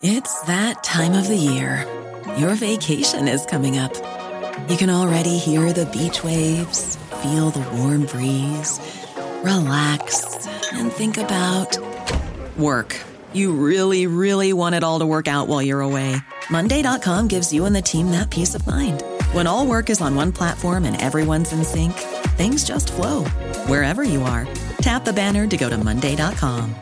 It's that time of the year. Your vacation is coming up. You can already hear the beach waves, feel the warm breeze, relax, and think about work. You really, really want it all to work out while you're away. Monday.com gives you and the team that peace of mind. When all work is on one platform and everyone's in sync, things just flow. Wherever you are, tap the banner to go to Monday.com.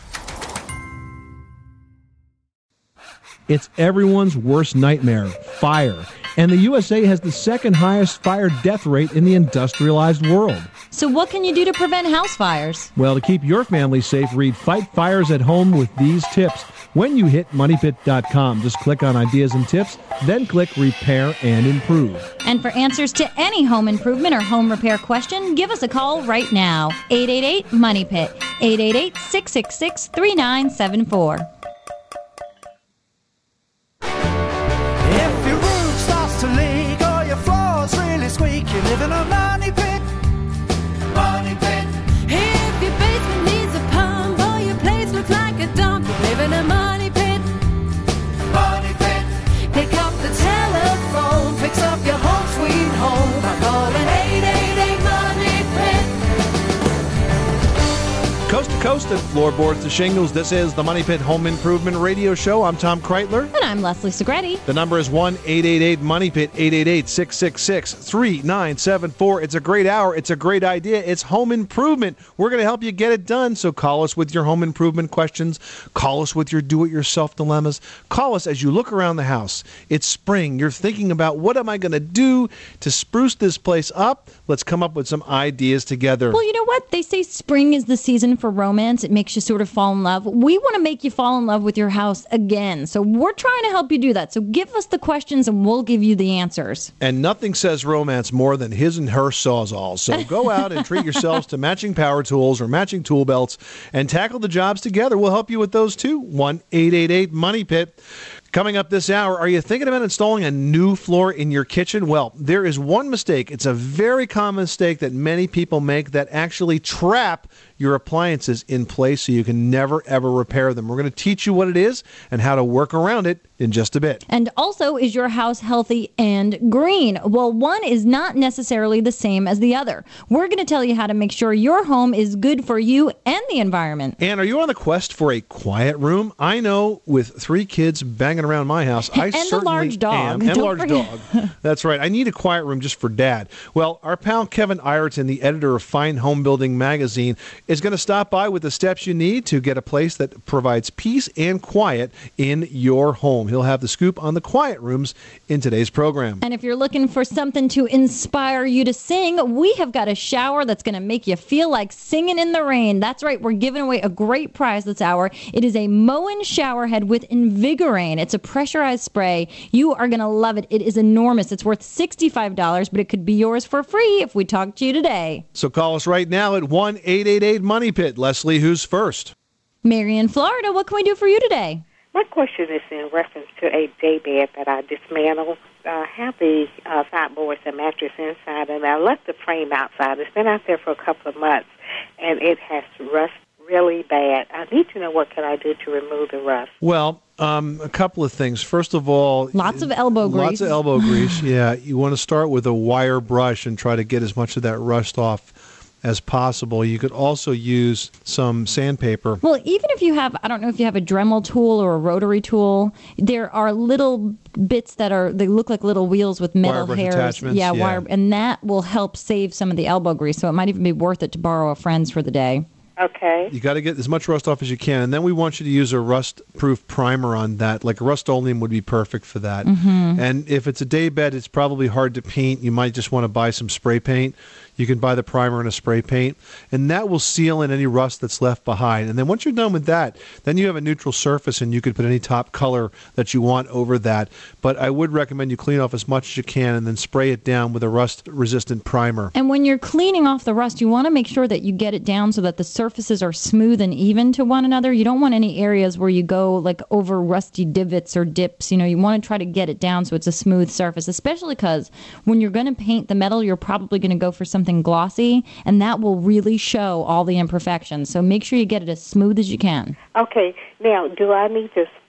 It's everyone's worst nightmare, fire. And the USA has the second highest fire death rate in the industrialized world. So what can you do to prevent house fires? Well, to keep your family safe, read Fight Fires at Home with these tips. When you hit moneypit.com, just click on Ideas and Tips, then click Repair and Improve. And for answers to any home improvement or home repair question, give us a call right now. 888-MONEYPIT, 888-666-3974. To leak or your floors really squeak, you live in a money pit. Money pit. If your basement needs a pump or your place looks like a dump, you live in a money pit. Money pit. Pick up the telephone, fix up your home sweet home by calling 888 Money Pit. Coast to coast and floorboards to shingles, this is the Money Pit Home Improvement Radio Show. I'm Tom Kreitler. And I'm Leslie Segretti. The number is 1-888-MONEYPIT, 888-666-3974. It's a great hour. It's a great idea. It's home improvement. We're going to help you get it done. So call us with your home improvement questions. Call us with your do-it-yourself dilemmas. Call us as you look around the house. It's spring. You're thinking about, what am I going to do to spruce this place up? Let's come up with some ideas together. Well, you know what? They say spring is the season for romance. It makes you sort of fall in love. We want to make you fall in love with your house again. So we're trying to help you do that. So give us the questions and we'll give you the answers. And nothing says romance more than his and her Sawzall. So go out and treat yourselves to matching power tools or matching tool belts and tackle the jobs together. We'll help you with those too. 1-888-MONEYPIT. Coming up this hour, are you thinking about installing a new floor in your kitchen? Well, there is one mistake. It's a very common mistake that many people make that actually trap your appliances in place so you can never, ever repair them. We're going to teach you what it is and how to work around it in just a bit. And also, is your house healthy and green? Well, one is not necessarily the same as the other. We're going to tell you how to make sure your home is good for you and the environment. And are you on the quest for a quiet room? I know, with 3 kids banging around my house, I certainly a large dog. am. And a large dog. That's right. I need a quiet room just for Dad. Well, our pal Kevin Ireton, the editor of Fine Home Building magazine, is going to stop by with the steps you need to get a place that provides peace and quiet in your home. He'll have the scoop on the quiet rooms in today's program. And if you're looking for something to inspire you to sing, we have got a shower that's going to make you feel like singing in the rain. That's right. We're giving away a great prize this hour. It is a Moen shower head with Invigorane. It's a pressurized spray. You are going to love it. It is enormous. It's worth $65, but it could be yours for free if we talk to you today. So call us right now at 1-888-MONEYPIT. Leslie, who's first? Mary in Florida, what can we do for you today? My question is in reference to a daybed that I dismantled. I have the sideboards and mattress inside, and I left the frame outside. It's been out there for a couple of months, and it has rust really bad. I need to know what can I do to remove the rust. Well, a couple of things. First of all, lots of elbow grease. Lots of elbow grease, yeah. You want to start with a wire brush and try to get as much of that rust off as possible. You could also use some sandpaper. Well, even if you have, I don't know if you have a Dremel tool or a rotary tool, there are little bits that they look like little wheels with metal hairs. Attachments. Yeah, wire, and that will help save some of the elbow grease. So it might even be worth it to borrow a friend's for the day. Okay. You got to get as much rust off as you can, and then we want you to use a rust-proof primer on that. Like Rust-Oleum would be perfect for that. Mm-hmm. And if it's a day bed, it's probably hard to paint. You might just want to buy some spray paint. You can buy the primer and a spray paint, and that will seal in any rust that's left behind. And then once you're done with that, then you have a neutral surface, and you could put any top color that you want over that. But I would recommend you clean off as much as you can and then spray it down with a rust-resistant primer. And when you're cleaning off the rust, you want to make sure that you get it down so that the surfaces are smooth and even to one another. You don't want any areas where you go like over rusty divots or dips. You know, you want to try to get it down so it's a smooth surface, especially because when you're going to paint the metal, you're probably going to go for something glossy, and that will really show all the imperfections. So make sure you get it as smooth as you can. Okay. Now, do I need to spray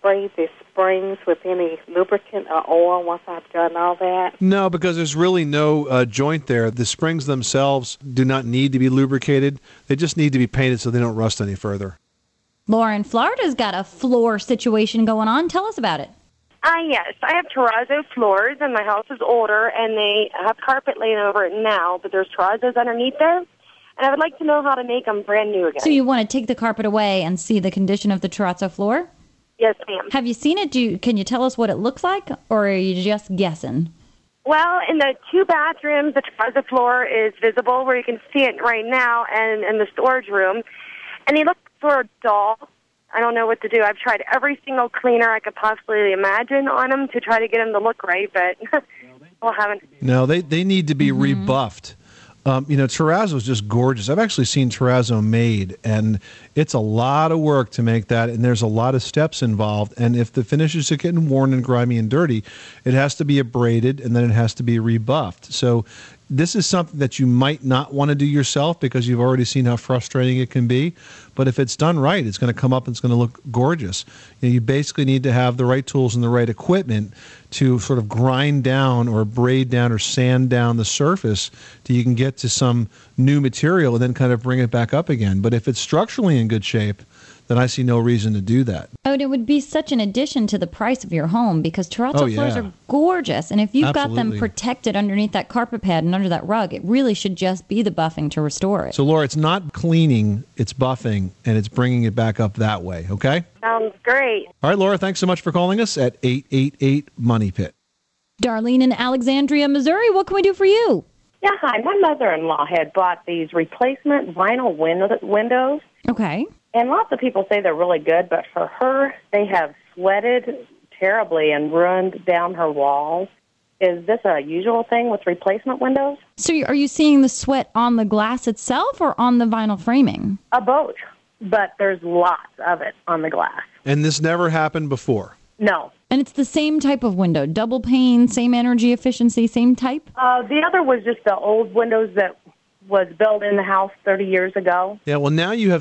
spray the springs with any lubricant or oil once I've done all that? No, because there's really no joint there. The springs themselves do not need to be lubricated. They just need to be painted so they don't rust any further. Lauren, Florida's got a floor situation going on. Tell us about it. Yes. I have terrazzo floors, and my house is older, and they have carpet laying over it now, but there's terrazzos underneath there, and I would like to know how to make them brand new again. So you want to take the carpet away and see the condition of the terrazzo floor? Yes, ma'am. Have you seen it? Can you tell us what it looks like, or are you just guessing? Well, in the 2 bathrooms, the terrazzo floor is visible where you can see it right now, and in the storage room, and they look sort of dull. I don't know what to do. I've tried every single cleaner I could possibly imagine on them to try to get them to look right, but I haven't. No, they need to be rebuffed. Terrazzo is just gorgeous. I've actually seen terrazzo made, and it's a lot of work to make that, and there's a lot of steps involved. And if the finishes are getting worn and grimy and dirty, it has to be abraded, and then it has to be rebuffed. So this is something that you might not want to do yourself because you've already seen how frustrating it can be. But if it's done right, it's going to come up and it's going to look gorgeous. You basically need to have the right tools and the right equipment to sort of grind down or braid down or sand down the surface till you can get to some new material and then kind of bring it back up again. But if it's structurally in good shape, then I see no reason to do that. Oh, and it would be such an addition to the price of your home because terrazzo floors are gorgeous. And if you've got them protected underneath that carpet pad and under that rug, it really should just be the buffing to restore it. So, Laura, it's not cleaning, it's buffing, and it's bringing it back up that way, okay? Sounds great. All right, Laura, thanks so much for calling us at 888-MONEY-PIT. Darlene in Alexandria, Missouri, what can we do for you? Yeah, hi. My mother-in-law had bought these replacement vinyl windows. Okay. And lots of people say they're really good, but for her, they have sweated terribly and ruined down her walls. Is this a usual thing with replacement windows? So are you seeing the sweat on the glass itself or on the vinyl framing? Both, but there's lots of it on the glass. And this never happened before? No. And it's the same type of window, double pane, same energy efficiency, same type? The other was just the old windows that was built in the house 30 years ago. Yeah, well, now you've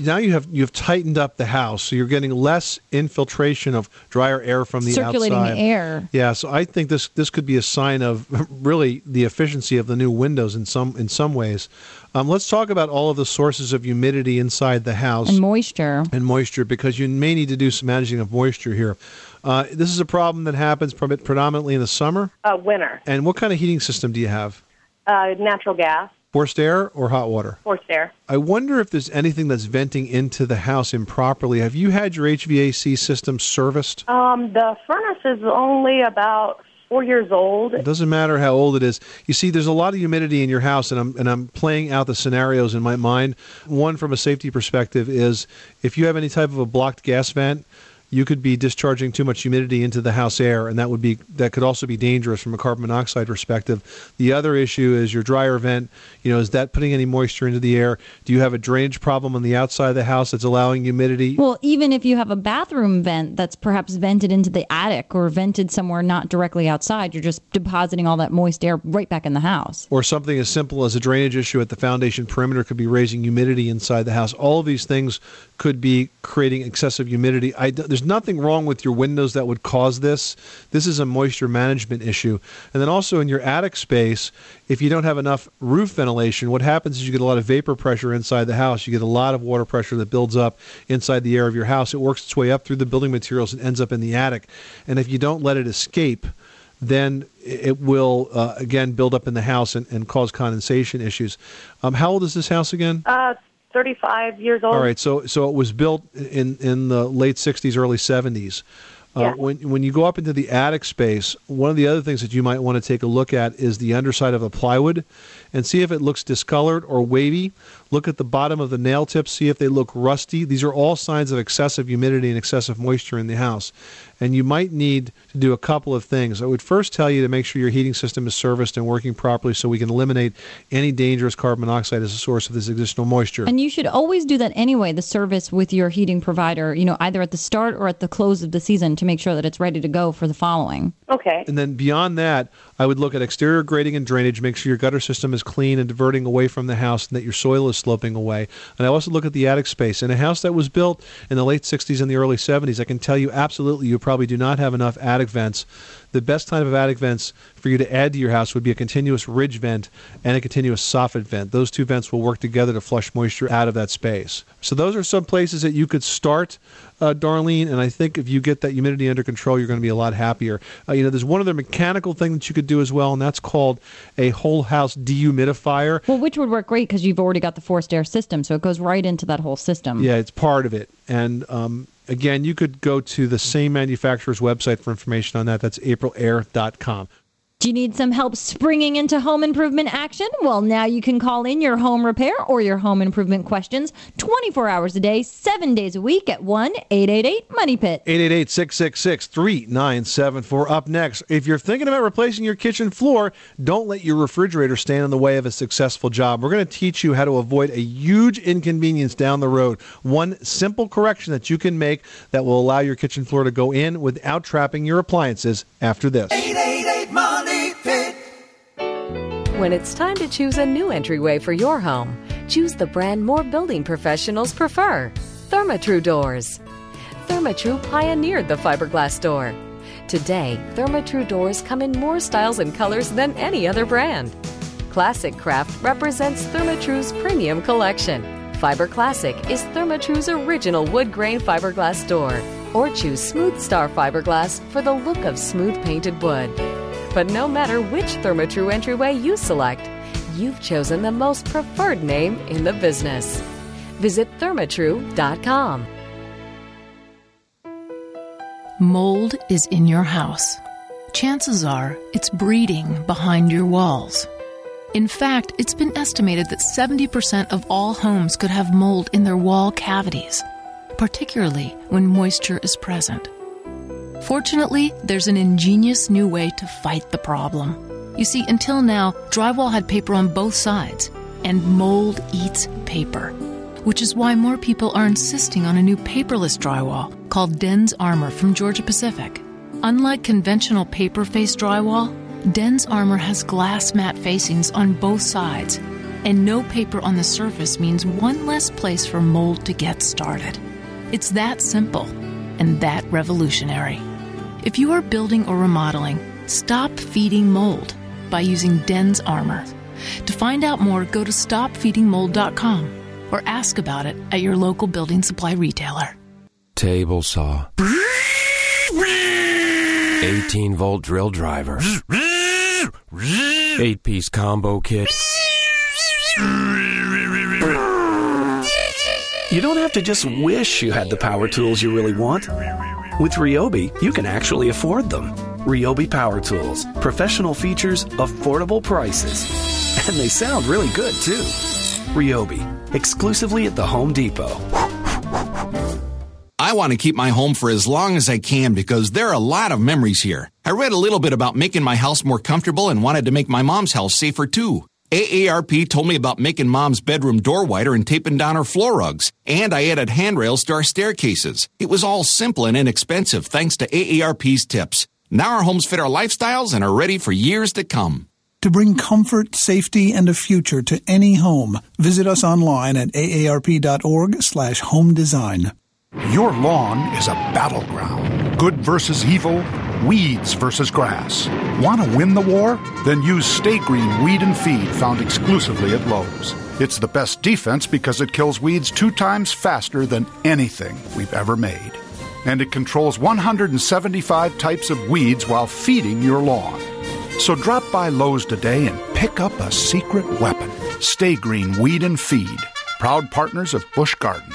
tightened up the house, so you're getting less infiltration of drier air from the circulating outside. The air. Yeah, so I think this could be a sign of really the efficiency of the new windows in some ways. Let's talk about all of the sources of humidity inside the house. And moisture, because you may need to do some managing of moisture here. This is a problem that happens predominantly in the summer? Winter. And what kind of heating system do you have? Natural gas. Forced air or hot water? Forced air. I wonder if there's anything that's venting into the house improperly. Have you had your HVAC system serviced? The furnace is only about 4 years old. It doesn't matter how old it is. You see, there's a lot of humidity in your house, and I'm playing out the scenarios in my mind. One, from a safety perspective, is if you have any type of a blocked gas vent, you could be discharging too much humidity into the house air, and that could also be dangerous from a carbon monoxide perspective. The other issue is your dryer vent. Is that putting any moisture into the air? Do you have a drainage problem on the outside of the house that's allowing humidity? Well, even if you have a bathroom vent that's perhaps vented into the attic or vented somewhere not directly outside, you're just depositing all that moist air right back in the house. Or something as simple as a drainage issue at the foundation perimeter could be raising humidity inside the house. All of these things could be creating excessive humidity. There's nothing wrong with your windows that would cause this. This is a moisture management issue. And then also in your attic space, if you don't have enough roof ventilation, what happens is you get a lot of vapor pressure inside the house. You get a lot of water pressure that builds up inside the air of your house. It works its way up through the building materials and ends up in the attic. And if you don't let it escape, then it will, again, build up in the house and cause condensation issues. How old is this house again? 35 years old. All right, so it was built in the late 60s, early 70s. Yeah. When you go up into the attic space, one of the other things that you might want to take a look at is the underside of the plywood and see if it looks discolored or wavy. Look at the bottom of the nail tips, see if they look rusty. These are all signs of excessive humidity and excessive moisture in the house. And you might need to do a couple of things. I would first tell you to make sure your heating system is serviced and working properly so we can eliminate any dangerous carbon monoxide as a source of this additional moisture. And you should always do that anyway, the service with your heating provider, either at the start or at the close of the season to make sure that it's ready to go for the following. Okay. And then beyond that, I would look at exterior grading and drainage, make sure your gutter system is clean and diverting away from the house and that your soil is sloping away. And I also look at the attic space. In a house that was built in the late 60s and the early 70s, I can tell you absolutely you probably do not have enough attic vents. The best type of attic vents for you to add to your house would be a continuous ridge vent and a continuous soffit vent. Those two vents will work together to flush moisture out of that space. So those are some places that you could start, Darlene, and I think if you get that humidity under control, you're going to be a lot happier. There's one other mechanical thing that you could do as well, and that's called a whole house dehumidifier. Well, which would work great because you've already got the forced air system, so it goes right into that whole system. Yeah, it's part of it. And again, you could go to the same manufacturer's website for information on that. That's aprilair.com. Do you need some help springing into home improvement action? Well, now you can call in your home repair or your home improvement questions 24 hours a day, 7 days a week at 1-888-MONEY-PIT. 888-666-3974. Up next, if you're thinking about replacing your kitchen floor, don't let your refrigerator stand in the way of a successful job. We're going to teach you how to avoid a huge inconvenience down the road. One simple correction that you can make that will allow your kitchen floor to go in without trapping your appliances after this. 888-MONEY-PIT. When it's time to choose a new entryway for your home, choose the brand more building professionals prefer, Therma-Tru doors. Therma-Tru pioneered the fiberglass door. Today, Therma-Tru doors come in more styles and colors than any other brand. Classic Craft represents Therma-Tru's premium collection. Fiber Classic is Therma-Tru's original wood grain fiberglass door. Or choose Smooth Star fiberglass for the look of smooth painted wood. But no matter which Therma-Tru entryway you select, you've chosen the most preferred name in the business. Visit thermatru.com. Mold is in your house. Chances are it's breeding behind your walls. In fact, it's been estimated that 70% of all homes could have mold in their wall cavities, particularly when moisture is present. Fortunately, there's an ingenious new way to fight the problem. You see, until now, drywall had paper on both sides, and mold eats paper, which is why more people are insisting on a new paperless drywall called Den's Armor from Georgia-Pacific. Unlike conventional paper-faced drywall, Den's Armor has glass mat facings on both sides, and no paper on the surface means one less place for mold to get started. It's that simple and that revolutionary. If you are building or remodeling, stop feeding mold by using Den's Armor. To find out more, go to stopfeedingmold.com or ask about it at your local building supply retailer. Table saw. 18-volt drill driver. 8-piece combo kit. You don't have to just wish you had the power tools you really want. With Ryobi, you can actually afford them. Ryobi Power Tools. Professional features, affordable prices. And they sound really good, too. Ryobi. Exclusively at the Home Depot. I want to keep my home for as long as I can because there are a lot of memories here. I read a little bit about making my house more comfortable and wanted to make my mom's house safer, too. AARP told me about making Mom's bedroom door wider and taping down her floor rugs. And I added handrails to our staircases. It was all simple and inexpensive thanks to AARP's tips. Now our homes fit our lifestyles and are ready for years to come. To bring comfort, safety, and a future to any home, visit us online at aarp.org/home design. Your lawn is a battleground. Good versus evil, weeds versus grass. Want to win the war? Then use Stay Green Weed and Feed, found exclusively at Lowe's. It's the best defense because it kills weeds 2 times faster than anything we've ever made. And it controls 175 types of weeds while feeding your lawn. So drop by Lowe's today and pick up a secret weapon. Stay Green Weed and Feed, proud partners of Busch Gardens.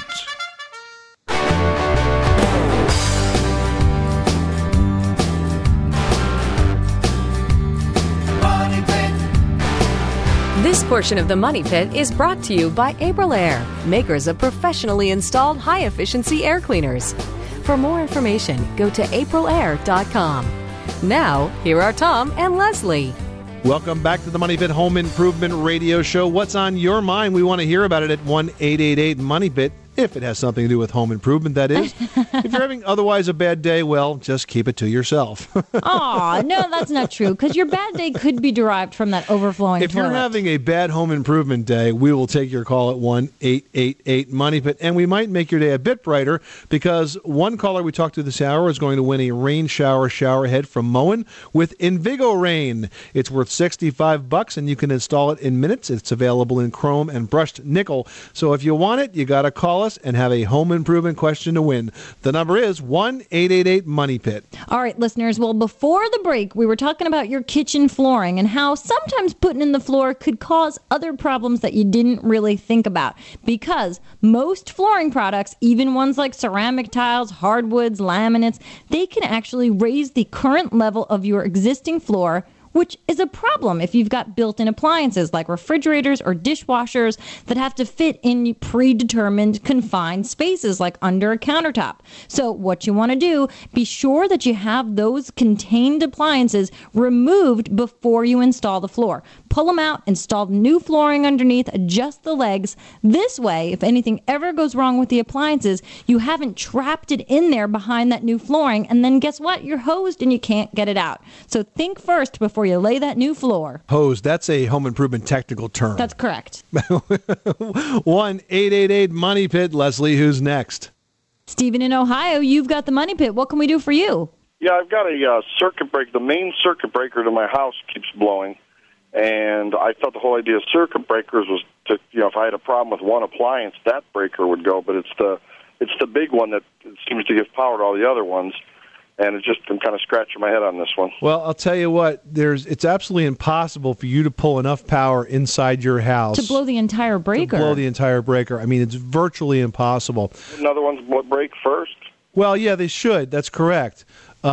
This portion of the Money Pit is brought to you by Aprilair, makers of professionally installed high-efficiency air cleaners. For more information, go to aprilair.com. Now, here are Tom and Leslie. Welcome back to the Money Pit Home Improvement Radio Show. What's on your mind? We want to hear about it at 1-888-MONEY-PIT. if it has something to do with home improvement, that is. If you're having otherwise a bad day, well, just keep it to yourself. Aw, no, that's not true, because your bad day could be derived from that overflowing If toilet. you're having a bad home improvement day, we will take your call at 1-888-MONEYPIT, and we might make your day a bit brighter, because one caller we talked to this hour is going to win a rain shower head from Moen with Invigo Rain. It's worth $65, and you can install it in minutes. It's available in chrome and brushed nickel. So if you want it, you got to call us and have a home improvement question to win. The number is 1-888-MONEYPIT. All right, listeners. Well, before the break, we were talking about your kitchen flooring and how sometimes putting in the floor could cause other problems that you didn't really think about. Because most flooring products, even ones like ceramic tiles, hardwoods, laminates, they can actually raise the current level of your existing floor, which is a problem if you've got built-in appliances like refrigerators or dishwashers that have to fit in predetermined confined spaces like under a countertop. So what you want to do, be sure that you have those contained appliances removed before you install the floor. Pull them out, install new flooring underneath, adjust the legs. This way, if anything ever goes wrong with the appliances, you haven't trapped it in there behind that new flooring, and then guess what? You're hosed and you can't get it out. So think first before you lay that new floor. Hose, that's a home improvement technical term. That's correct. 1-888-MONEYPIT. Leslie, who's next? Stephen in Ohio, you've got the Money Pit. What can we do for you? Yeah, I've got a circuit breaker. The main circuit breaker to my house keeps blowing, and I thought the whole idea of circuit breakers was to, if I had a problem with one appliance, that breaker would go. But it's the big one that seems to give power to all the other ones. And I'm kind of scratching my head on this one. Well, I'll tell you what, it's absolutely impossible for you to pull enough power inside your house to blow the entire breaker. I mean, it's virtually impossible. Another one's break first? Well, yeah, they should. That's correct.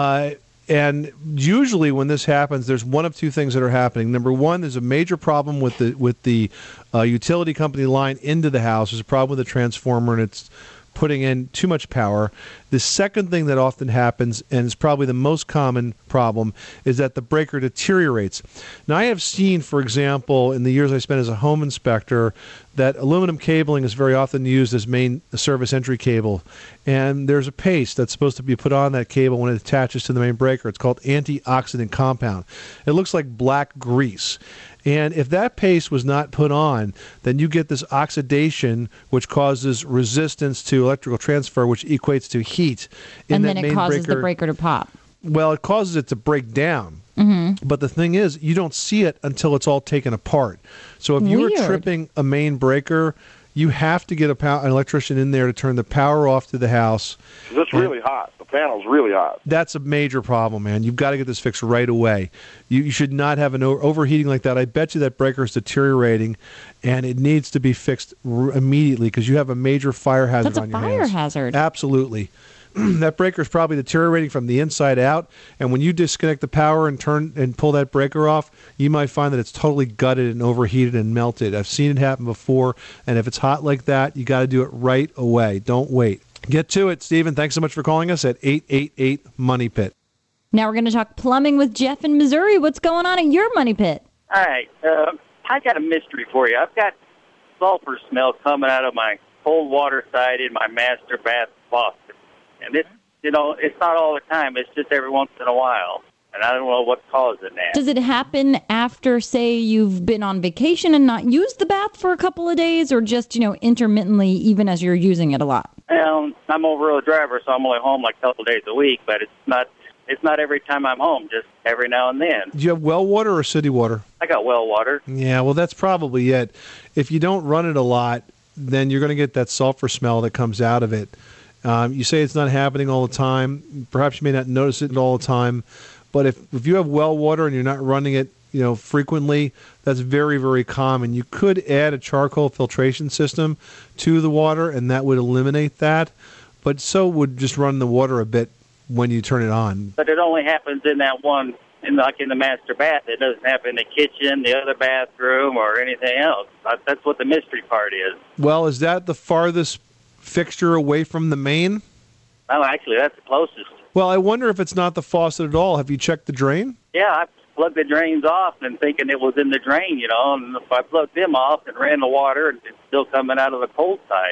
And usually when this happens, there's one of two things that are happening. Number one, there's a major problem with the utility company line into the house. There's a problem with the transformer, and it's putting in too much power. The second thing that often happens, and is probably the most common problem, is that the breaker deteriorates. Now, I have seen, for example, in the years I spent as a home inspector, that aluminum cabling is very often used as main service entry cable. And there's a paste that's supposed to be put on that cable when it attaches to the main breaker. It's called antioxidant compound. It looks like black grease. And if that paste was not put on, then you get this oxidation, which causes resistance to electrical transfer, which equates to heat. And then it causes the breaker to pop. Well, it causes it to break down. Mm-hmm. But the thing is, you don't see it until it's all taken apart. So if you were tripping a main breaker, you have to get an electrician in there to turn the power off to the house. It's really hot. The panel's really hot. That's a major problem, man. You've got to get this fixed right away. You should not have an overheating like that. I bet you that breaker is deteriorating, and it needs to be fixed immediately because you have a major fire hazard on your hands. That's a fire hazard. Absolutely. That breaker is probably deteriorating from the inside out, and when you disconnect the power and pull that breaker off, you might find that it's totally gutted and overheated and melted. I've seen it happen before, and if it's hot like that, you got to do it right away. Don't wait. Get to it, Stephen. Thanks so much for calling us at 888-MONEYPIT. Now we're going to talk plumbing with Jeff in Missouri. What's going on at your Money Pit? All right. I got a mystery for you. I've got sulfur smell coming out of my cold water side in my master bath faucet. And it's not all the time. It's just every once in a while. And I don't know what's causing that. Does it happen after, say, you've been on vacation and not used the bath for a couple of days, or just, intermittently, even as you're using it a lot? Well, I'm over-road driver, so I'm only home like a couple days a week, but it's not every time I'm home, just every now and then. Do you have well water or city water? I got well water. Yeah, well, that's probably it. If you don't run it a lot, then you're going to get that sulfur smell that comes out of it. You say it's not happening all the time. Perhaps you may not notice it all the time. But if you have well water and you're not running it, frequently, that's very, very common. You could add a charcoal filtration system to the water, and that would eliminate that. But so would just run the water a bit when you turn it on. But it only happens in that one, in the master bath. It doesn't happen in the kitchen, the other bathroom, or anything else. That's what the mystery part is. Well, is that the farthest fixture away from the main? No, actually, that's the closest. Well, I wonder if it's not the faucet at all. Have you checked the drain? Yeah, I plugged the drains off and thinking it was in the drain, and if I plugged them off and ran the water, it's still coming out of the cold side.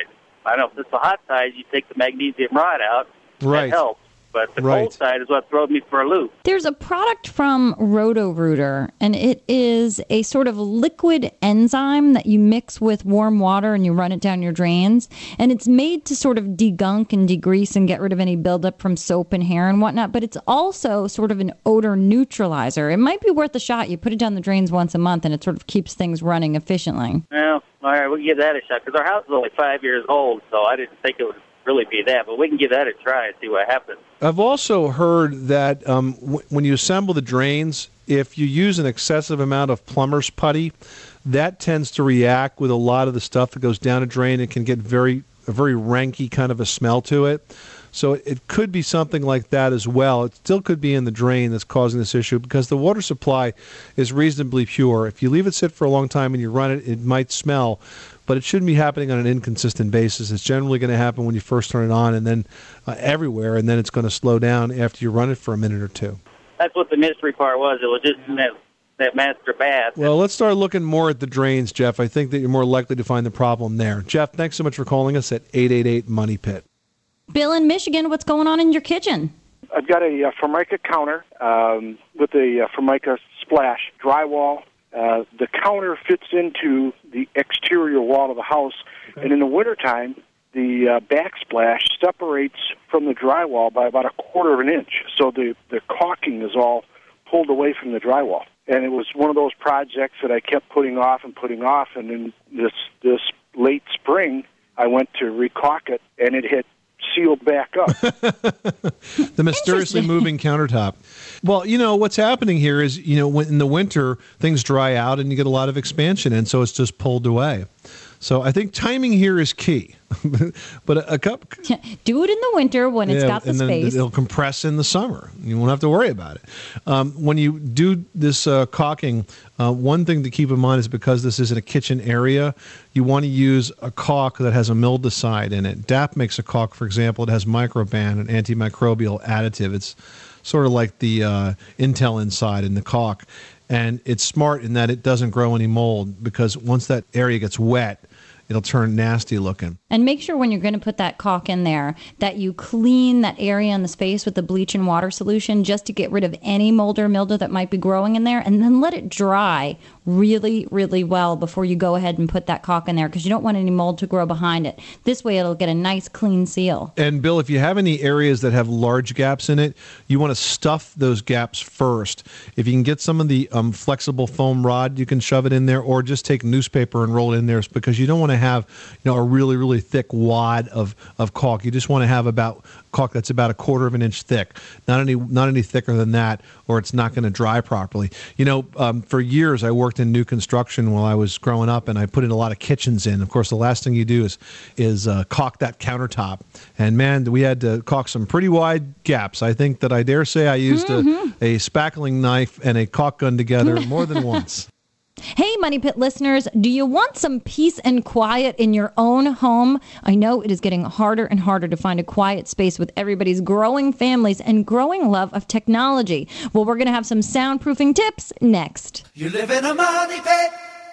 I know if it's the hot side, you take the magnesium rod out. Right. That helps. But the Right. cold side is what throws me for a loop. There's a product from Roto-Rooter, and it is a sort of liquid enzyme that you mix with warm water and you run it down your drains. And it's made to sort of degunk and degrease and get rid of any buildup from soap and hair and whatnot. But it's also sort of an odor neutralizer. It might be worth a shot. You put it down the drains once a month, and it sort of keeps things running efficiently. Well, all right, we'll give that a shot because our house is only 5 years old, so I didn't think it would really be that. But we can give that a try and see what happens. I've also heard that when you assemble the drains, if you use an excessive amount of plumber's putty, that tends to react with a lot of the stuff that goes down a drain. It can get a very ranky kind of a smell to it. So it could be something like that as well. It still could be in the drain that's causing this issue because the water supply is reasonably pure. If you leave it sit for a long time and you run it, it might smell, but it shouldn't be happening on an inconsistent basis. It's generally going to happen when you first turn it on and then everywhere, and then it's going to slow down after you run it for a minute or two. That's what the mystery part was. It was just in that master bath. Well, let's start looking more at the drains, Jeff. I think that you're more likely to find the problem there. Jeff, thanks so much for calling us at 888-MONEY-PIT. Bill in Michigan, what's going on in your kitchen? I've got a Formica counter with a Formica splash drywall. The counter fits into the exterior wall of the house, and in the wintertime, the backsplash separates from the drywall by about 1/4 of an inch. So the caulking is all pulled away from the drywall. And it was one of those projects that I kept putting off, and in this late spring, I went to recaulk it, and it had sealed back up. The mysteriously moving countertop. Well, what's happening here is, when in the winter, things dry out and you get a lot of expansion, and so it's just pulled away. So I think timing here is key. But a cup... Do it in the winter when it's got the and then space. It'll compress in the summer. You won't have to worry about it. When you do this caulking, one thing to keep in mind is because this isn't a kitchen area, you want to use a caulk that has a mildewcide in it. DAP makes a caulk, for example. It has Microban, an antimicrobial additive. It's sort of like the Intel inside in the caulk. And it's smart in that it doesn't grow any mold because once that area gets wet, it'll turn nasty looking. And make sure when you're going to put that caulk in there that you clean that area in the space with the bleach and water solution just to get rid of any mold or mildew that might be growing in there, and then let it dry really, really well before you go ahead and put that caulk in there because you don't want any mold to grow behind it. This way it'll get a nice clean seal. And Bill, if you have any areas that have large gaps in it, you want to stuff those gaps first. If you can get some of the flexible foam rod, you can shove it in there, or just take newspaper and roll it in there because you don't want to have a really, really thick wad of caulk. You just want to have about caulk that's about 1/4 of an inch thick, not any thicker than that, or it's not going to dry properly. For years I worked in new construction while I was growing up, and I put in a lot of kitchens in. Of course, the last thing you do is caulk that countertop, and man, we had to caulk some pretty wide gaps. I think that I dare say I used a spackling knife and a caulk gun together more than once. Hey, Money Pit listeners, do you want some peace and quiet in your own home? I know it is getting harder and harder to find a quiet space with everybody's growing families and growing love of technology. Well, we're going to have some soundproofing tips next. You live in a money pit.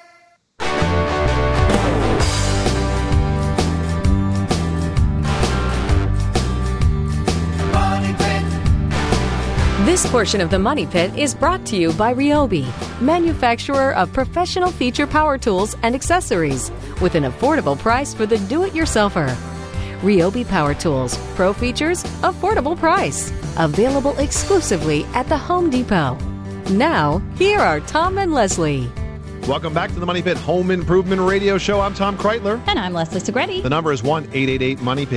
This portion of the Money Pit is brought to you by Ryobi, manufacturer of professional feature power tools and accessories, with an affordable price for the do-it-yourselfer. Ryobi Power Tools, pro features, affordable price. Available exclusively at the Home Depot. Now, here are Tom and Leslie. Welcome back to the Money Pit Home Improvement Radio Show. I'm Tom Kreitler. And I'm Leslie Segretti. The number is 1-888-MONEY-PIT,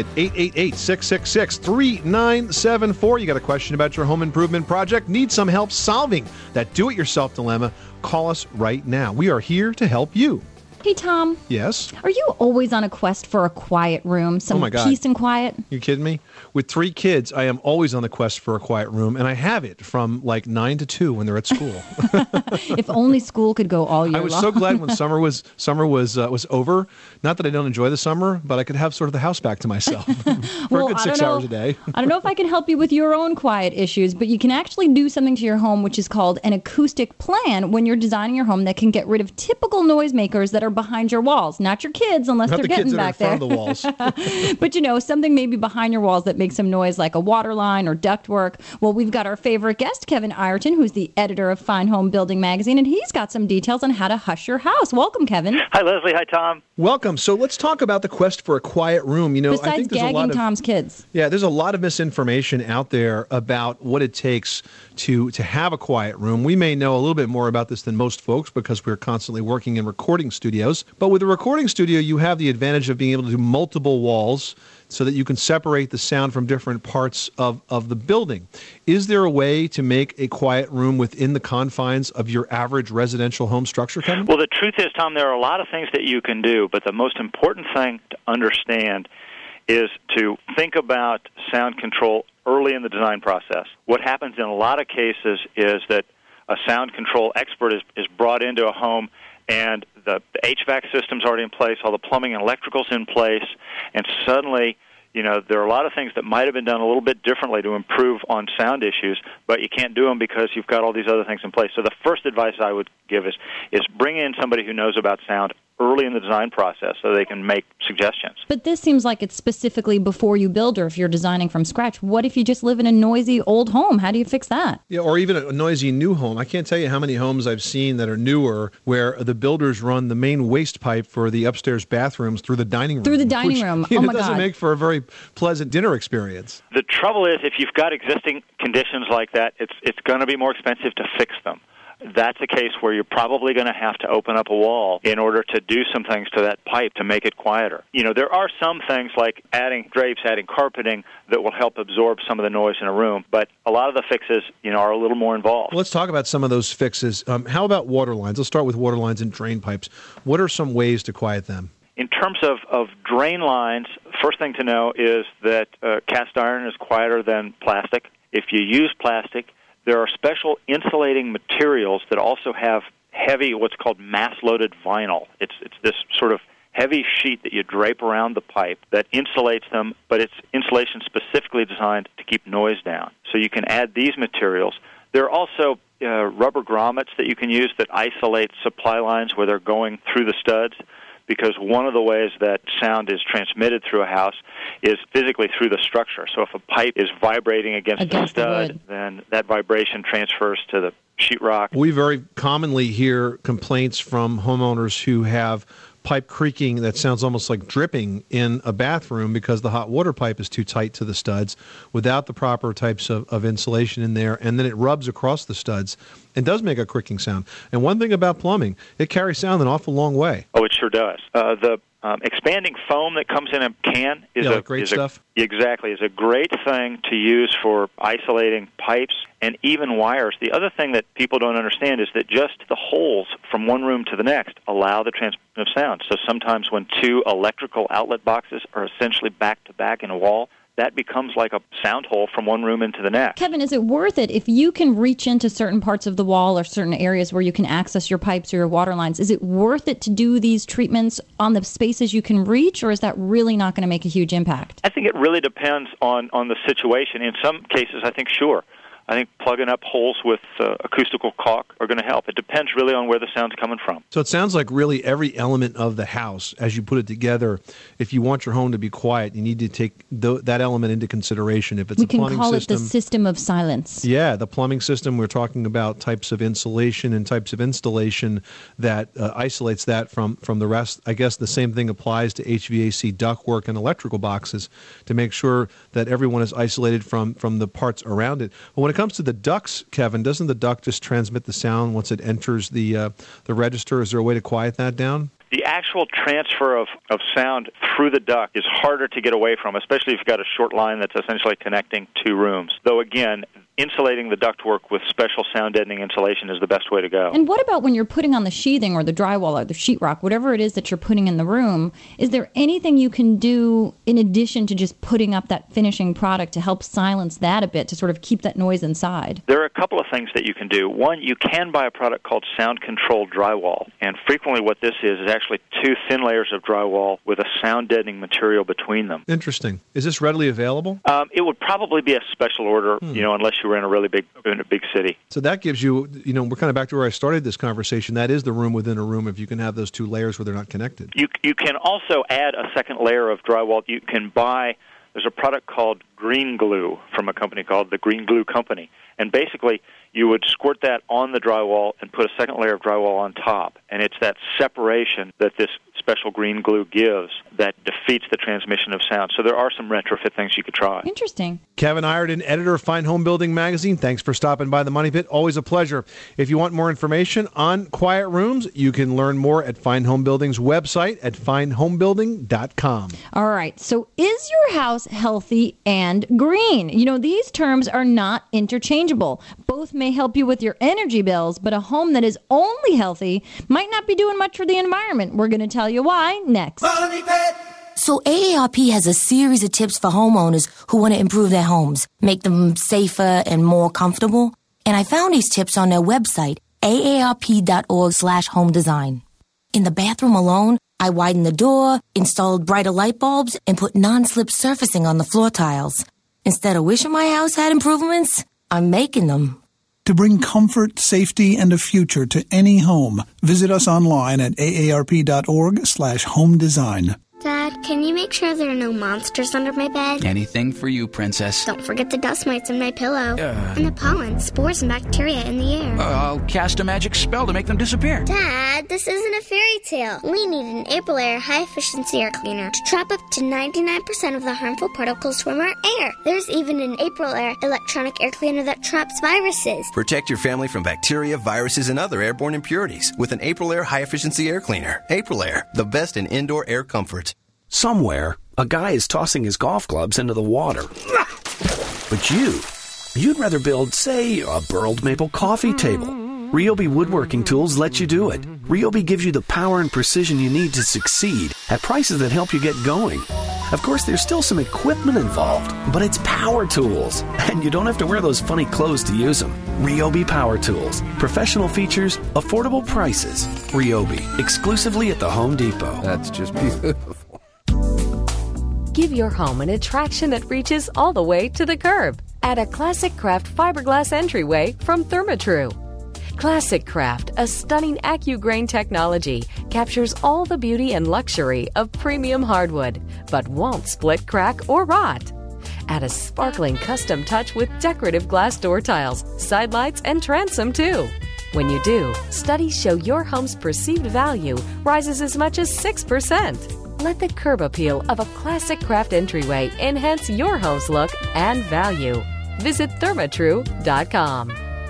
888-666-3974. You got a question about your home improvement project? Need some help solving that do-it-yourself dilemma? Call us right now. We are here to help you. Hey, Tom. Yes? Are you always on a quest for a quiet room, some peace and quiet? You kidding me? With 3 kids, I am always on the quest for a quiet room, and I have it from like 9 to 2 when they're at school. If only school could go all year long. I was so glad when summer was over. Not that I don't enjoy the summer, but I could have sort of the house back to myself for a good 6 hours a day. I don't know if I can help you with your own quiet issues, but you can actually do something to your home which is called an acoustic plan when you're designing your home that can get rid of typical noisemakers that are behind your walls. Not your kids, unless Not they're the getting kids that are back in there. front of the walls. But, something maybe behind your walls that makes some noise, like a water line or ductwork. Well, we've got our favorite guest, Kevin Ireton, who's the editor of Fine Home Building Magazine, and he's got some details on how to hush your house. Welcome, Kevin. Hi, Leslie. Hi, Tom. Welcome. So let's talk about the quest for a quiet room. I Besides think there's a lot gagging of Tom's kids. Yeah, there's a lot of misinformation out there about what it takes to have a quiet room. We may know a little bit more about this than most folks because we're constantly working in recording studios. But with a recording studio, you have the advantage of being able to do multiple walls so that you can separate the sound from different parts of the building. Is there a way to make a quiet room within the confines of your average residential home structure, Kevin? Well, the truth is, Tom, there are a lot of things that you can do, but the most important thing to understand is to think about sound control early in the design process. What happens in a lot of cases is that a sound control expert is brought into a home and the HVAC system's already in place, all the plumbing and electrical's in place, and suddenly, there are a lot of things that might have been done a little bit differently to improve on sound issues, but you can't do them because you've got all these other things in place. So the first advice I would give is bring in somebody who knows about sound early in the design process so they can make suggestions. But this seems like it's specifically before you build or if you're designing from scratch. What if you just live in a noisy old home? How do you fix that? Yeah, or even a noisy new home. I can't tell you how many homes I've seen that are newer where the builders run the main waste pipe for the upstairs bathrooms through the dining room. Through the dining room. Oh, my God. It doesn't make for a very pleasant dinner experience. The trouble is, if you've got existing conditions like that, it's going to be more expensive to fix them. That's a case where you're probably going to have to open up a wall in order to do some things to that pipe to make it quieter. There are some things like adding drapes, adding carpeting that will help absorb some of the noise in a room, but a lot of the fixes, are a little more involved. Let's talk about some of those fixes. How about water lines? Let's start with water lines and drain pipes. What are some ways to quiet them? In terms of drain lines, first thing to know is that cast iron is quieter than plastic. If you use plastic, there are special insulating materials that also have heavy, what's called mass-loaded vinyl. It's this sort of heavy sheet that you drape around the pipe that insulates them, but it's insulation specifically designed to keep noise down. So you can add these materials. There are also rubber grommets that you can use that isolate supply lines where they're going through the studs, because one of the ways that sound is transmitted through a house is physically through the structure. So if a pipe is vibrating against the stud, then that vibration transfers to the sheetrock. We very commonly hear complaints from homeowners who have pipe creaking that sounds almost like dripping in a bathroom because the hot water pipe is too tight to the studs without the proper types of insulation in there, and then it rubs across the studs and does make a creaking sound. And one thing about plumbing, it carries sound an awful long way. Oh, it sure does. The expanding foam that comes in a can is stuff. Exactly, is a great thing to use for isolating pipes and even wires. The other thing that people don't understand is that just the holes from one room to the next allow the transmission of sound. So sometimes when two electrical outlet boxes are essentially back-to-back in a wall, that becomes like a sound hole from one room into the next. Kevin, is it worth it if you can reach into certain parts of the wall or certain areas where you can access your pipes or your water lines? Is it worth it to do these treatments on the spaces you can reach, or is that really not going to make a huge impact? I think it really depends on the situation. In some cases, I think sure. I think plugging up holes with acoustical caulk are going to help. It depends really on where the sound's coming from. So it sounds like really every element of the house, as you put it together, if you want your home to be quiet, you need to take that element into consideration. If it's a plumbing system, we can call it the system of silence. Yeah, the plumbing system, we're talking about types of insulation and types of installation that isolates that from the rest. I guess the same thing applies to HVAC ductwork and electrical boxes to make sure that everyone is isolated from the parts around it. But when it comes to the ducts, Kevin, doesn't the duct just transmit the sound once it enters the register? Is there a way to quiet that down? The actual transfer of sound through the duct is harder to get away from, especially if you've got a short line that's essentially connecting two rooms. Though, again, insulating the ductwork with special sound deadening insulation is the best way to go. And what about when you're putting on the sheathing or the drywall or the sheetrock, whatever it is that you're putting in the room? Is there anything you can do in addition to just putting up that finishing product to help silence that a bit, to sort of keep that noise inside? There are a couple of things that you can do. One, you can buy a product called sound control drywall. And frequently what this is actually two thin layers of drywall with a sound deadening material between them. Interesting. Is this readily available? It would probably be a special order, unless you you were in a big city. So that gives you, we're kind of back to where I started this conversation. That is the room within a room if you can have those two layers where they're not connected. You can also add a second layer of drywall. You can buy, there's a product called Green Glue from a company called the Green Glue Company. And basically, you would squirt that on the drywall and put a second layer of drywall on top. And it's that separation that this special green glue gives that defeats the transmission of sound. So there are some retrofit things you could try. Interesting. Kevin Ireton, editor of Fine Home Building Magazine. Thanks for stopping by the Money Pit. Always a pleasure. If you want more information on quiet rooms, you can learn more at Fine Home Building's website at finehomebuilding.com. All right. So is your house healthy and green? These terms are not interchangeable. Both may help you with your energy bills, but a home that is only healthy might not be doing much for the environment. We're going to tell you why next. So AARP has a series of tips for homeowners who want to improve their homes, make them safer and more comfortable. And I found these tips on their website, aarp.org/home design. In the bathroom alone, I widened the door, installed brighter light bulbs, and put non-slip surfacing on the floor tiles. Instead of wishing my house had improvements, I'm making them. To bring comfort, safety, and a future to any home, visit us online at aarp.org/home design. Dad, can you make sure there are no monsters under my bed? Anything for you, Princess. Don't forget the dust mites in my pillow. And the pollen, spores, and bacteria in the air. I'll cast a magic spell to make them disappear. Dad, this isn't a fairy tale. We need an Aprilaire high-efficiency air cleaner to trap up to 99% of the harmful particles from our air. There's even an Aprilaire electronic air cleaner that traps viruses. Protect your family from bacteria, viruses, and other airborne impurities with an Aprilaire high-efficiency air cleaner. Aprilaire, the best in indoor air comfort. Somewhere, a guy is tossing his golf clubs into the water. But you'd rather build, say, a burled maple coffee table. Ryobi Woodworking Tools lets you do it. Ryobi gives you the power and precision you need to succeed at prices that help you get going. Of course, there's still some equipment involved, but it's power tools, and you don't have to wear those funny clothes to use them. Ryobi Power Tools. Professional features, affordable prices. Ryobi, exclusively at the Home Depot. That's just beautiful. Give your home an attraction that reaches all the way to the curb. Add a Classic Craft fiberglass entryway from Therma-Tru. Classic Craft, a stunning AccuGrain technology, captures all the beauty and luxury of premium hardwood, but won't split, crack, or rot. Add a sparkling custom touch with decorative glass door tiles, side lights, and transom too. When you do, studies show your home's perceived value rises as much as 6%. Let the curb appeal of a Classic Craft entryway enhance your home's look and value. Visit thermatru.com.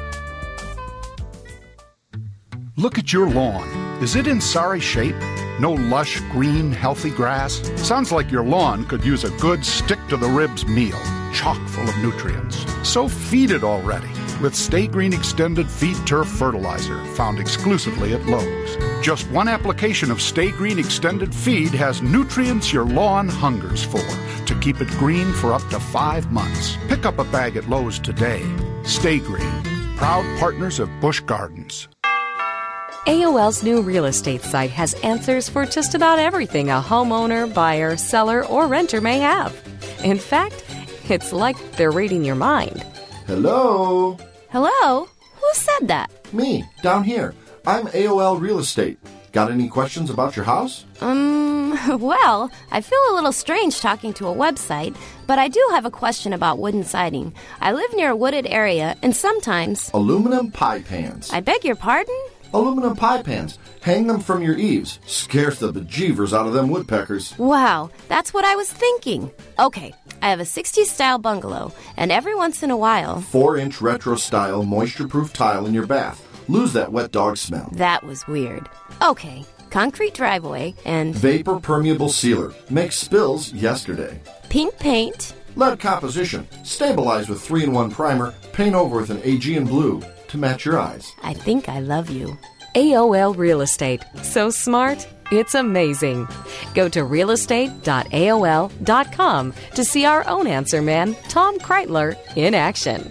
Look at your lawn. Is it in sorry shape? No lush, green, healthy grass? Sounds like your lawn could use a good stick-to-the-ribs meal, chock full of nutrients. So feed it already with Stay Green Extended Feed Turf Fertilizer, found exclusively at Lowe's. Just one application of Stay Green Extended Feed has nutrients your lawn hungers for to keep it green for up to 5 months. Pick up a bag at Lowe's today. Stay Green, proud partners of Busch Gardens. AOL's new real estate site has answers for just about everything a homeowner, buyer, seller, or renter may have. In fact, it's like they're reading your mind. Hello? Hello? Who said that? Me, down here. I'm AOL Real Estate. Got any questions about your house? Well, I feel a little strange talking to a website, but I do have a question about wooden siding. I live near a wooded area, and sometimes... Aluminum pie pans. I beg your pardon? Aluminum pie pans. Hang them from your eaves. Scares the bejeevers out of them woodpeckers. Wow, that's what I was thinking. Okay, I have a 60s style bungalow, and every once in a while... 4-inch retro style moisture-proof tile in your bath. Lose that wet dog smell. That was weird. Okay, concrete driveway and... Vapor permeable sealer. Makes spills yesterday. Pink paint. Lead composition. Stabilize with 3-in-1 primer. Paint over with an Aegean blue to match your eyes. I think I love you. AOL Real Estate. So smart, it's amazing. Go to realestate.aol.com to see our own answer man, Tom Kreitler, in action.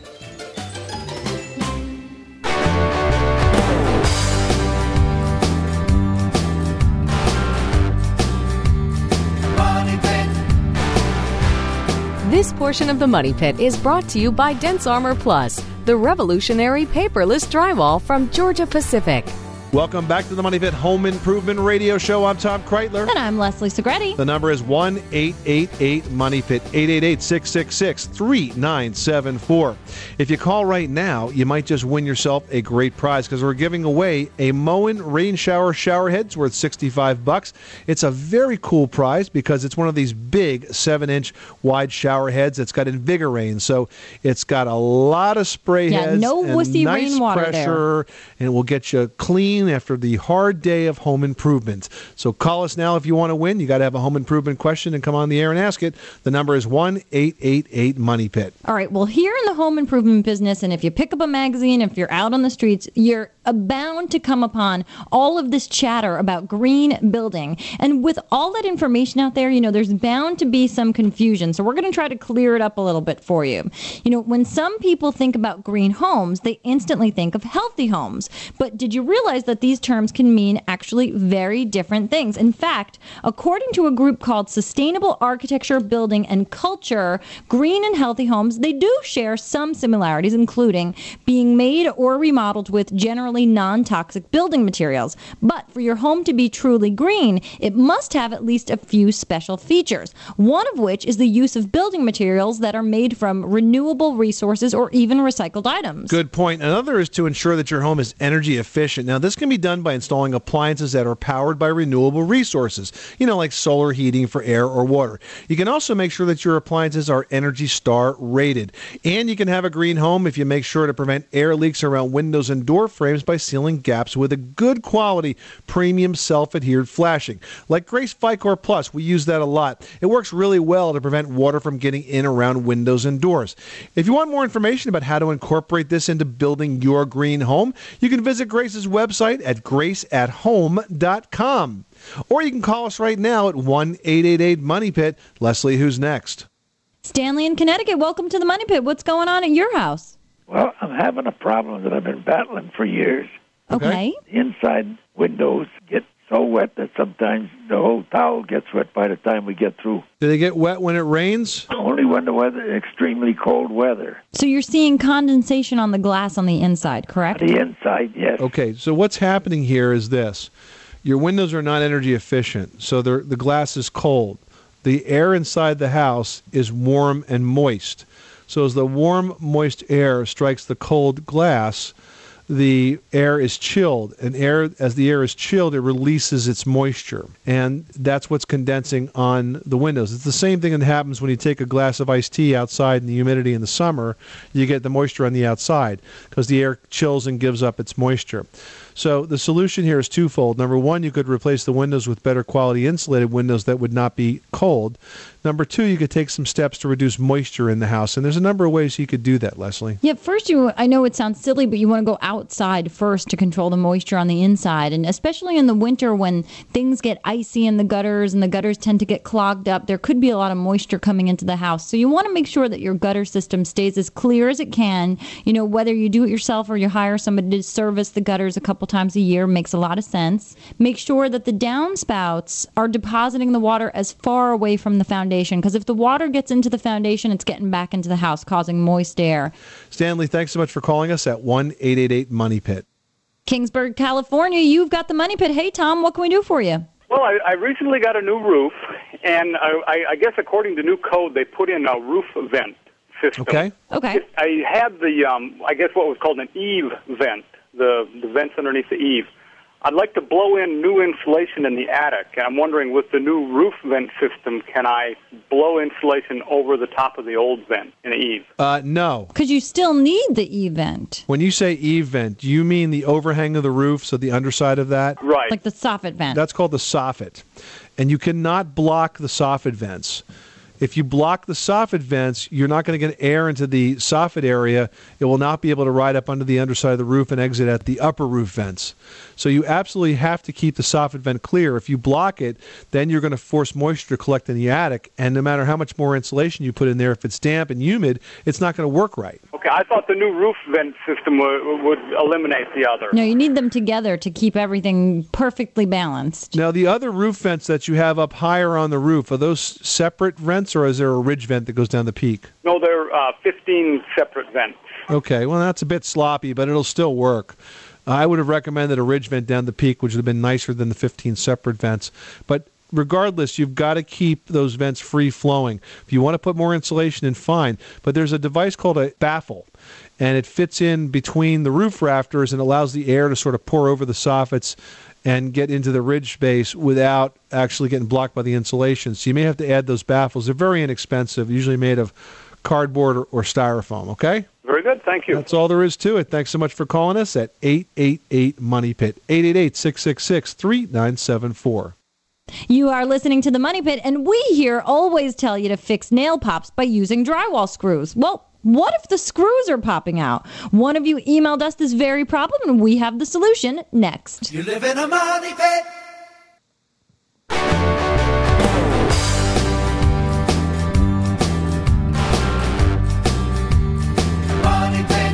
This portion of the Money Pit is brought to you by Dense Armor Plus, the revolutionary paperless drywall from Georgia Pacific. Welcome back to the Money Pit Home Improvement Radio Show. I'm Tom Kreitler. And I'm Leslie Segretti. The number is 1-888-MONEY-PIT, 888-666-3974. If you call right now, you might just win yourself a great prize because we're giving away a Moen rain shower heads worth $65. It's a very cool prize because it's one of these big 7-inch wide shower heads that's got Invigorane. So it's got a lot of spray heads no and wussy nice rainwater pressure, and it will get you clean after the hard day of home improvement. So call us now if you want to win. You got to have a home improvement question and come on the air and ask it. The number is 1-888-MONEY-PIT. All right. Well, here in the home improvement business, and if you pick up a magazine, if you're out on the streets, you're bound to come upon all of this chatter about green building. And with all that information out there, there's bound to be some confusion. So we're going to try to clear it up a little bit for you. When some people think about green homes, they instantly think of healthy homes. But did you realize that these terms can mean actually very different things? In fact, according to a group called Sustainable Architecture, Building, and Culture, green and healthy homes, they do share some similarities, including being made or remodeled with generally non-toxic building materials. But for your home to be truly green, it must have at least a few special features, one of which is the use of building materials that are made from renewable resources or even recycled items. Good point. Another is to ensure that your home is energy efficient. Now, this can be done by installing appliances that are powered by renewable resources, like solar heating for air or water. You can also make sure that your appliances are Energy Star rated. And you can have a green home if you make sure to prevent air leaks around windows and door frames by sealing gaps with a good quality premium self-adhered flashing. Like Grace Vicor Plus, we use that a lot. It works really well to prevent water from getting in around windows and doors. If you want more information about how to incorporate this into building your green home, you can visit Grace's website at graceathome.com. Or you can call us right now at 1-888-MONEY-PIT. Leslie, who's next? Stanley in Connecticut, welcome to the Money Pit. What's going on at your house? Well, I'm having a problem that I've been battling for years. Okay. The inside windows get so wet that sometimes the whole towel gets wet by the time we get through. Do they get wet when it rains? Only when the weather, extremely cold weather. So you're seeing condensation on the glass on the inside, correct? The inside, yes. Okay, so what's happening here is this. Your windows are not energy efficient, so the glass is cold. The air inside the house is warm and moist. So as the warm, moist air strikes the cold glass, the air is chilled. And as the air is chilled, it releases its moisture. And that's what's condensing on the windows. It's the same thing that happens when you take a glass of iced tea outside in the humidity in the summer. You get the moisture on the outside because the air chills and gives up its moisture. So the solution here is twofold. Number one, you could replace the windows with better quality insulated windows that would not be cold. Number two, you could take some steps to reduce moisture in the house. And there's a number of ways you could do that, Leslie. Yeah, first, I know it sounds silly, but you want to go outside first to control the moisture on the inside. And especially in the winter when things get icy in the gutters and the gutters tend to get clogged up, there could be a lot of moisture coming into the house. So you want to make sure that your gutter system stays as clear as it can. Whether you do it yourself or you hire somebody to service the gutters a couple times a year makes a lot of sense. Make sure that the downspouts are depositing the water as far away from the foundation, because if the water gets into the foundation, it's getting back into the house, causing moist air. Stanley, thanks so much for calling us at 1-888-MONEY-PIT. Kingsburg, California, you've got the Money Pit. Hey, Tom, what can we do for you? Well, I recently got a new roof, and I guess according to new code, they put in a roof vent system. Okay. I had the, I guess what was called an eave vent, the vents underneath the eave. I'd like to blow in new insulation in the attic, and I'm wondering, with the new roof vent system, can I blow insulation over the top of the old vent in the eave? No. Because you still need the eave vent. When you say eave vent, do you mean the overhang of the roof, so the underside of that? Right. Like the soffit vent. That's called the soffit. And you cannot block the soffit vents. If you block the soffit vents, you're not going to get air into the soffit area. It will not be able to ride up under the underside of the roof and exit at the upper roof vents. So you absolutely have to keep the soffit vent clear. If you block it, then you're going to force moisture to collect in the attic. And no matter how much more insulation you put in there, if it's damp and humid, it's not going to work right. Okay, I thought the new roof vent system would eliminate the other. No, you need them together to keep everything perfectly balanced. Now, the other roof vents that you have up higher on the roof, are those separate vents vents, or is there a ridge vent that goes down the peak? No, they're 15 separate vents. Okay, well, that's a bit sloppy, but it'll still work. I would have recommended a ridge vent down the peak, which would have been nicer than the 15 separate vents. But regardless, you've got to keep those vents free-flowing. If you want to put more insulation in, fine. But there's a device called a baffle, and it fits in between the roof rafters and allows the air to sort of pour over the soffits and get into the ridge space without actually getting blocked by the insulation. So you may have to add those baffles. They're very inexpensive, usually made of cardboard or styrofoam, okay? Very good. Thank you. That's all there is to it. Thanks so much for calling us at 888-MONEY-PIT, 888-666-3974. You are listening to The Money Pit, and we here always tell you to fix nail pops by using drywall screws. Well, what if the screws are popping out? One of you emailed us this very problem, and we have the solution next. You live in a money pit. Money pit.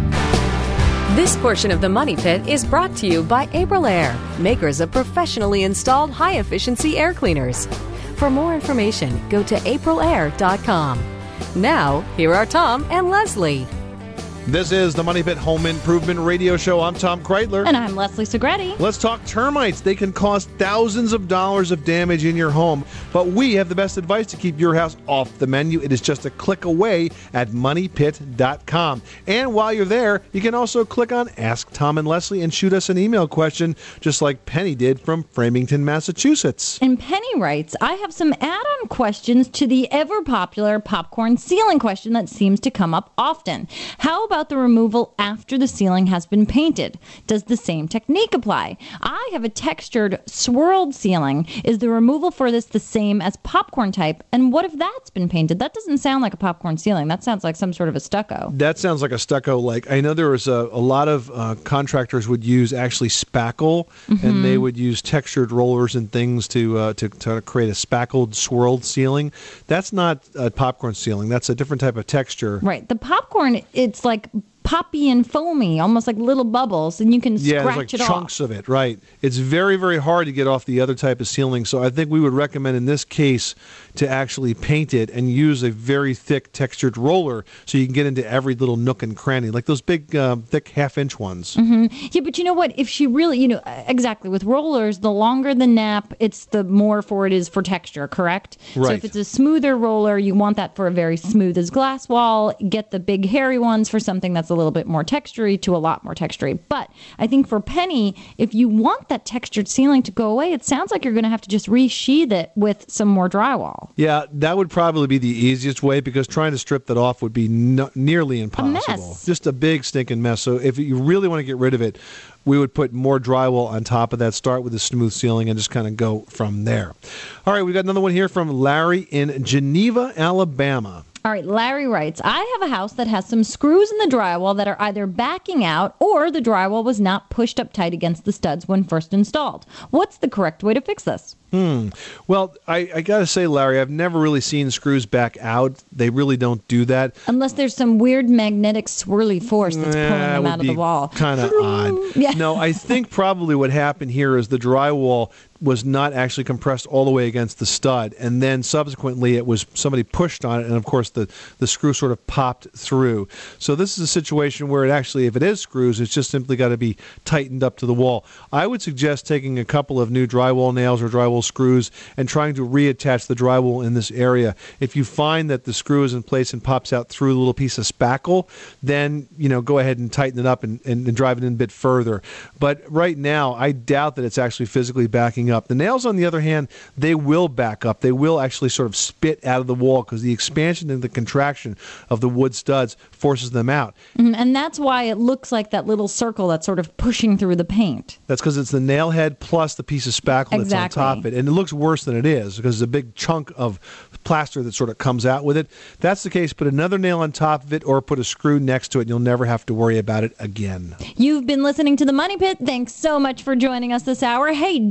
This portion of the Money Pit is brought to you by Aprilaire, makers of professionally installed high-efficiency air cleaners. For more information, go to aprilaire.com. Now, here are Tom and Leslie. This is the Money Pit Home Improvement Radio Show. I'm Tom Kreitler. And I'm Leslie Segretti. Let's talk termites. They can cause thousands of dollars of damage in your home, but we have the best advice to keep your house off the menu. It is just a click away at moneypit.com. And while you're there, you can also click on Ask Tom and Leslie and shoot us an email question, just like Penny did from Framingham, Massachusetts. And Penny writes, I have some add-on questions to the ever-popular popcorn ceiling question that seems to come up often. How about the removal after the ceiling has been painted? Does the same technique apply? I have a textured, swirled ceiling. Is the removal for this the same as popcorn type? And what if that's been painted? That doesn't sound like a popcorn ceiling. That sounds like some sort of a stucco. That sounds like a stucco. Like, I know there was a lot of contractors would use actually spackle, and they would use textured rollers and things to create a spackled, swirled ceiling. That's not a popcorn ceiling. That's a different type of texture. Right. The popcorn, it's like poppy and foamy, almost like little bubbles, and you can scratch it off. Chunks of it, right. It's very, very hard to get off the other type of ceiling, so I think we would recommend in this case to actually paint it and use a very thick textured roller so you can get into every little nook and cranny, like those big, thick half-inch ones. Yeah, but you know what? If she really, exactly, with rollers, the longer the nap, it's the more for it is for texture, correct? Right. So if it's a smoother roller, you want that for a very smooth as glass wall. Get the big hairy ones for something that's a little bit more textury to a lot more textury. But I think for Penny, if you want that textured ceiling to go away, it sounds like you're going to have to just resheathe it with some more drywall. Yeah, that would probably be the easiest way, because trying to strip that off would be nearly impossible. A mess. Just a big stinking mess. So if you really want to get rid of it, we would put more drywall on top of that, start with a smooth ceiling, and just kind of go from there. All right, we got another one here from Larry in Geneva, Alabama. All right, Larry writes, I have a house that has some screws in the drywall that are either backing out or the drywall was not pushed up tight against the studs when first installed. What's the correct way to fix this? Well, I got to say, Larry, I've never really seen screws back out. They really don't do that. Unless there's some weird magnetic swirly force that's pulling them out of the wall. Kind of odd. Yeah. No, I think probably what happened here is the drywall was not actually compressed all the way against the stud, and then subsequently it was somebody pushed on it, and of course the screw sort of popped through. So this is a situation where it actually, if it is screws, it's just simply got to be tightened up to the wall. I would suggest taking a couple of new drywall nails or drywall screws and trying to reattach the drywall in this area. If you find that the screw is in place and pops out through a little piece of spackle, then go ahead and tighten it up and drive it in a bit further. But right now, I doubt that it's actually physically backing up. The nails, on the other hand, they will back up. They will actually sort of spit out of the wall because the expansion and the contraction of the wood studs forces them out. And that's why it looks like that little circle that's sort of pushing through the paint. That's because it's the nail head plus the piece of spackle that's on top of it. And it looks worse than it is because there's a big chunk of plaster that sort of comes out with it. If that's the case, put another nail on top of it or put a screw next to it, and you'll never have to worry about it again. You've been listening to The Money Pit. Thanks so much for joining us this hour. Hey, don't forget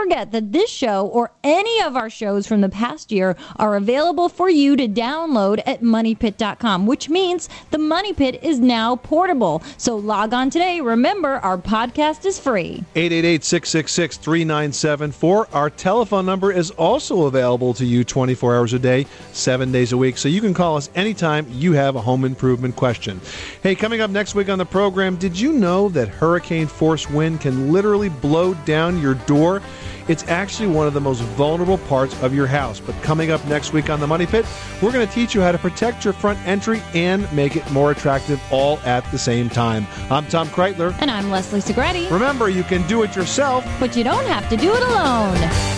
forget that this show or any of our shows from the past year are available for you to download at MoneyPit.com, which means the Money Pit is now portable. So log on today. Remember, our podcast is free. 888-666-3974. Our telephone number is also available to you 24 hours a day, 7 days a week. So you can call us anytime you have a home improvement question. Hey, coming up next week on the program, did you know that hurricane force wind can literally blow down your door? It's actually one of the most vulnerable parts of your house. But coming up next week on The Money Pit, we're going to teach you how to protect your front entry and make it more attractive all at the same time. I'm Tom Kreitler. And I'm Leslie Segretti. Remember, you can do it yourself, but you don't have to do it alone.